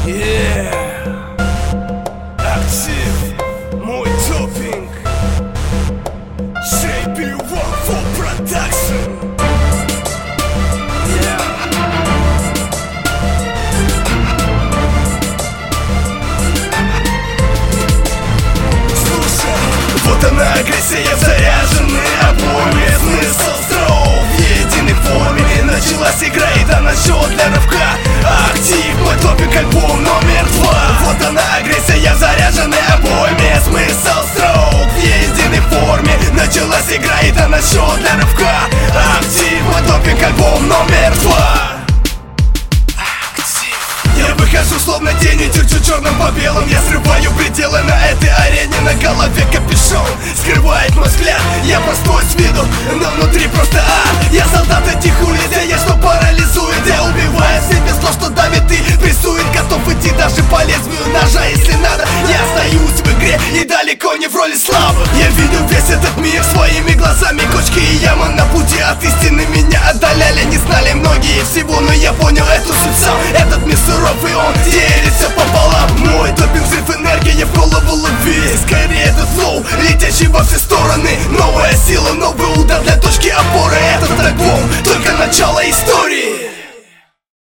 Актив, мой топинг. JB1 for production. Слушай, вот она агрессия, заряжены обоими. Смысл строу в единой форме. Началась игра, и да, насчет для рывка. Актив, мой топинг, альбом номер 2. Вот она агрессия, заряжены обоими. Смысл строк в единой форме. Началась игра, и да, насчет для рывка. Актив, мой топинг, альбом номер 2. Я выхожу словно тень и черчу черным по белым. Я срываю пределы на этой арене. На голове капюшон скрывает мой взгляд. Я простой с виду, но внутри просто ад. Я солдат этих улиц, я что парализует. Я убиваю всех без слов, что давит и прессует. Готов идти даже по лезвию ножа, если надо. Я остаюсь в игре и далеко не в роли слабых. Я видел весь этот мир своими глазами. Кочки и ямы на пути от истины меня отдаляли. Не знали многие всего, но я понял эту суть сам. Этот мир суров, и он делится пополам. Мой топинг, взрыв энергии в голову лови. Скорее это флоу, летящий во все